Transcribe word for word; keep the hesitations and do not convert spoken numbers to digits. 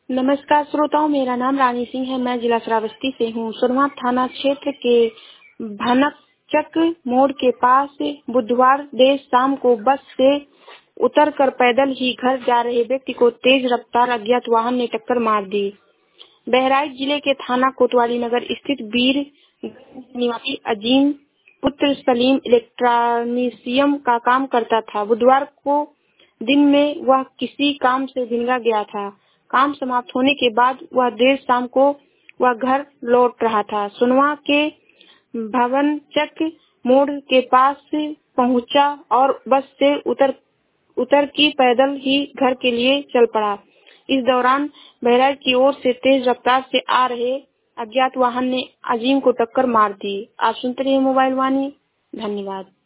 नमस्कार श्रोताओं, मेरा नाम रानी सिंह है। मैं जिला श्रावस्ती से हूँ। सुरवा थाना क्षेत्र के भनकचक मोड़ के पास बुधवार देर शाम को बस से उतरकर पैदल ही घर जा रहे व्यक्ति को तेज रफ्तार अज्ञात वाहन ने टक्कर मार दी। बहराइच जिले के थाना कोतवाली नगर स्थित वीर निवासी अजीम पुत्र सलीम इलेक्ट्रॉनिशियम का काम करता था। बुधवार को दिन में वह किसी काम से भिनगा गया था। काम समाप्त होने के बाद वह देर शाम को वह घर लौट रहा था। सुनवा के भवनचक मोड़ के पास पहुंचा और बस से उतर उतर की पैदल ही घर के लिए चल पड़ा। इस दौरान बहराइच की ओर से तेज रफ्तार से आ रहे अज्ञात वाहन ने अजीम को टक्कर मार दी। आप सुनते रहिए मोबाइल वाणी। धन्यवाद।